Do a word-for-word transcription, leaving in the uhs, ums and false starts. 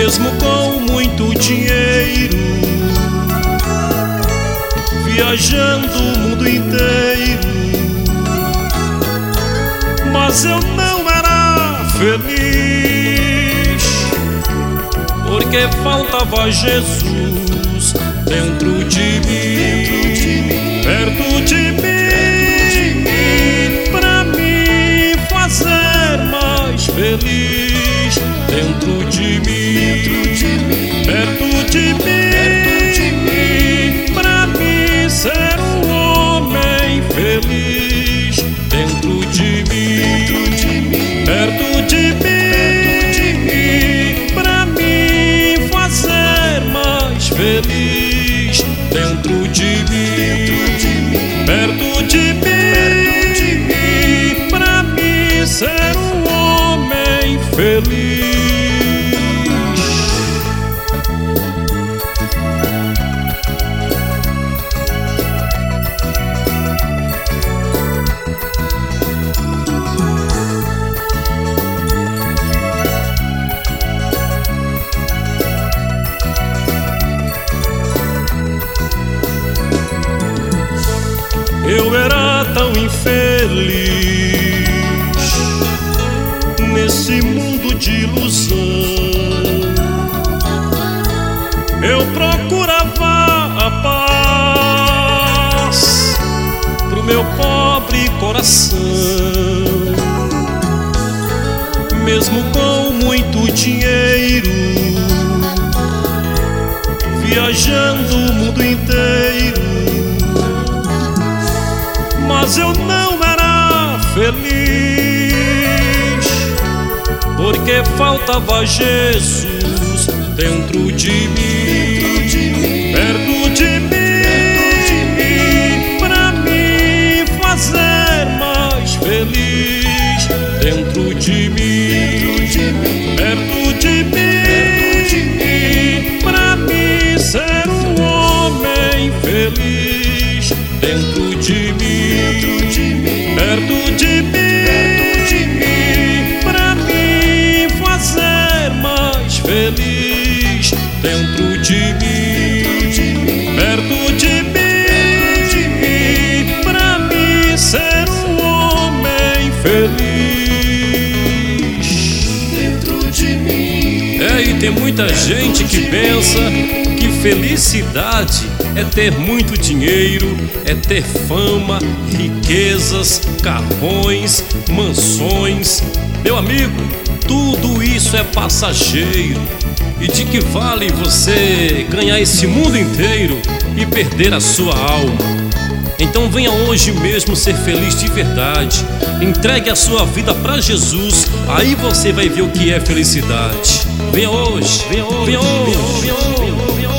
mesmo com muito dinheiro, viajando o mundo inteiro, mas eu não era feliz, porque faltava Jesus dentro de mim, perto de mim, pra me fazer mais feliz, dentro de mim, perto de mim, pra me ser um homem feliz, dentro de mim, perto de mim, pra me fazer mais feliz, dentro de mim, perto de mim, pra me ser um homem feliz. Eu era tão infeliz nesse mundo de ilusão. Eu procurava a paz pro meu pobre coração, mesmo com muito dinheiro, viajando o mundo inteiro, mas eu não era feliz, porque faltava Jesus dentro de mim, perto de mim, pra me fazer mais feliz, dentro de mim, perto de mim, pra me ser um homem feliz, dentro de mim, perto de mim, pra me fazer mais feliz, dentro de mim, perto de mim, pra me ser um homem feliz, dentro de mim. É, e tem muita gente que pensa que felicidade é ter muito dinheiro, é ter fama, riquezas, carrões, mansões. Meu amigo, tudo isso é passageiro. E de que vale você ganhar esse mundo inteiro e perder a sua alma? Então venha hoje mesmo ser feliz de verdade. Entregue a sua vida pra Jesus, aí você vai ver o que é felicidade. Venha hoje, venha hoje, venha hoje, venha hoje, venha hoje.